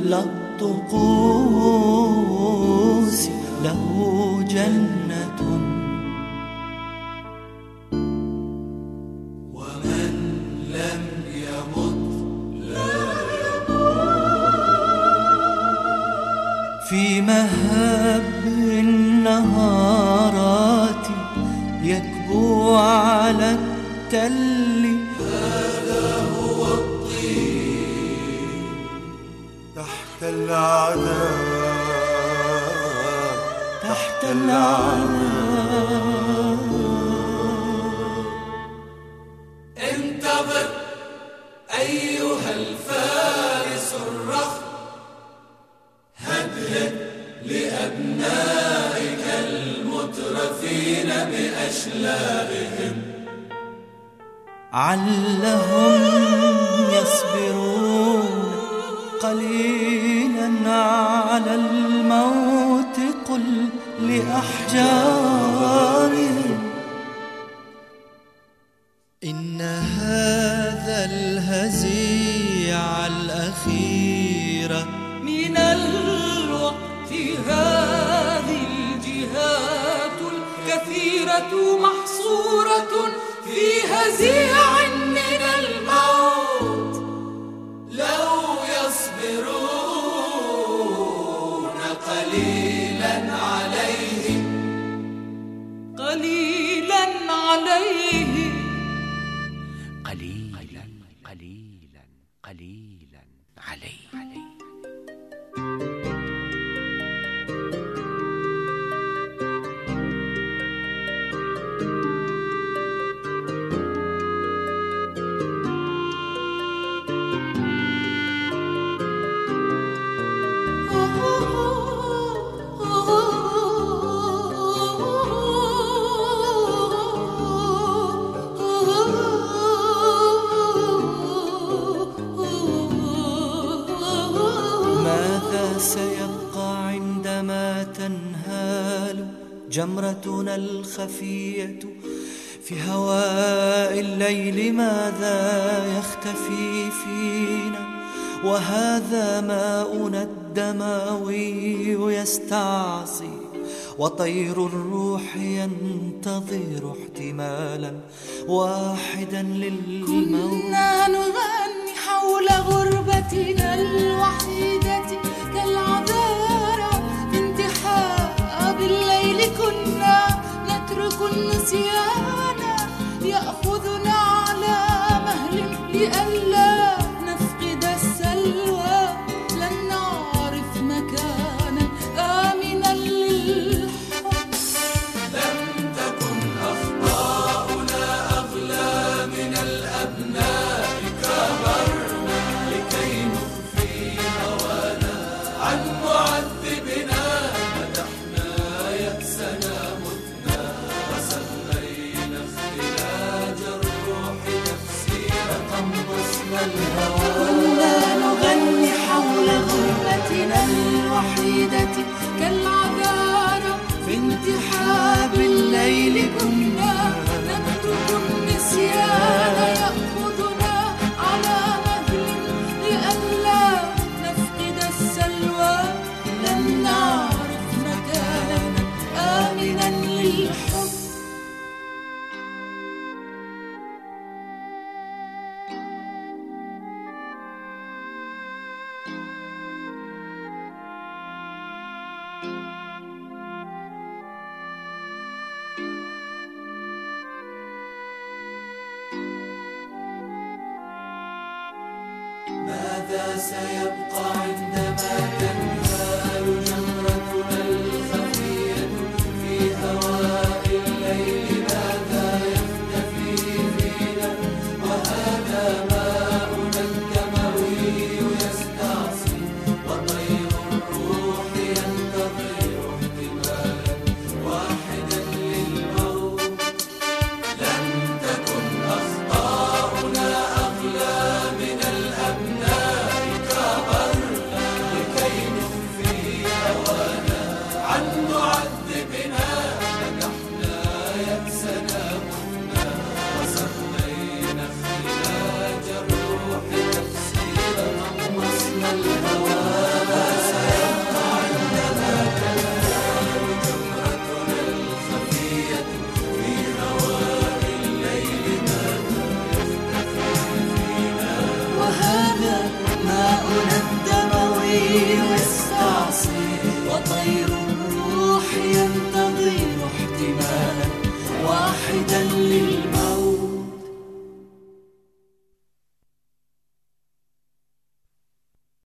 لا الطقوس له جنة. ومن لم يمت لا يموت. في مهب النهارات يكبو على التل، هذا هو الطين تحت العناء، تحت العناء. انتظر أيها الفارس الرخم، هدهد لأبنائك المترفين بأشلاءهم، علهم يصبرون قليلا على الموت. قل لأحجارهم إن هذا الهزيع الأخير من الوقت، هذه الجهات الكثيرة محصورة في هزيع من الموت. لو يصبرون قليلا عليه، قليلا عليه، قليلا قليلا قليلا عليه. سيبقى عندما تنهال جمرتنا الخفية في هواء الليل؟ ماذا يختفي فينا وهذا ماؤنا الدموي يستعصي، وطير الروح ينتظر احتمالا واحدا للموت. كنا نغني حول غربتنا الوحيدة كالعذارى في انتحاب الليل، كنا نترك النسيان يأخذنا على مهل لئلا نفقد السلوى. لن نعرف مكانا آمنا للحب. لم تكن أخطاؤنا أغلى من الأبناء، كبرنا لكي نخفي هوانا عن معذبنا، مدحنا يأسنا متنا وسمينا اختلاج الروح تفسير قنبسنا الهوى. كنا نغني حول غربتنا الوحيدة كالعذارى في انتحاب الليل، كنا نترك النسيان يأخذنا على مهل لئلا نفقد السلوى. لن نعرف مكانا آمنا للحب. ماذا سيبقى عندما تنهال جمرتنا الخفية في هواء الليل؟ ماذا يختفي فينا وهذا ماؤنا الدموي يستعصي، وطير الروح ينتظر احتمالا واحدا للموت. لن تكن أخطاؤنا أغلى من الأبناء، كبرنا يستعصي، وطير الروح ينتظر احتمالا واحدا لله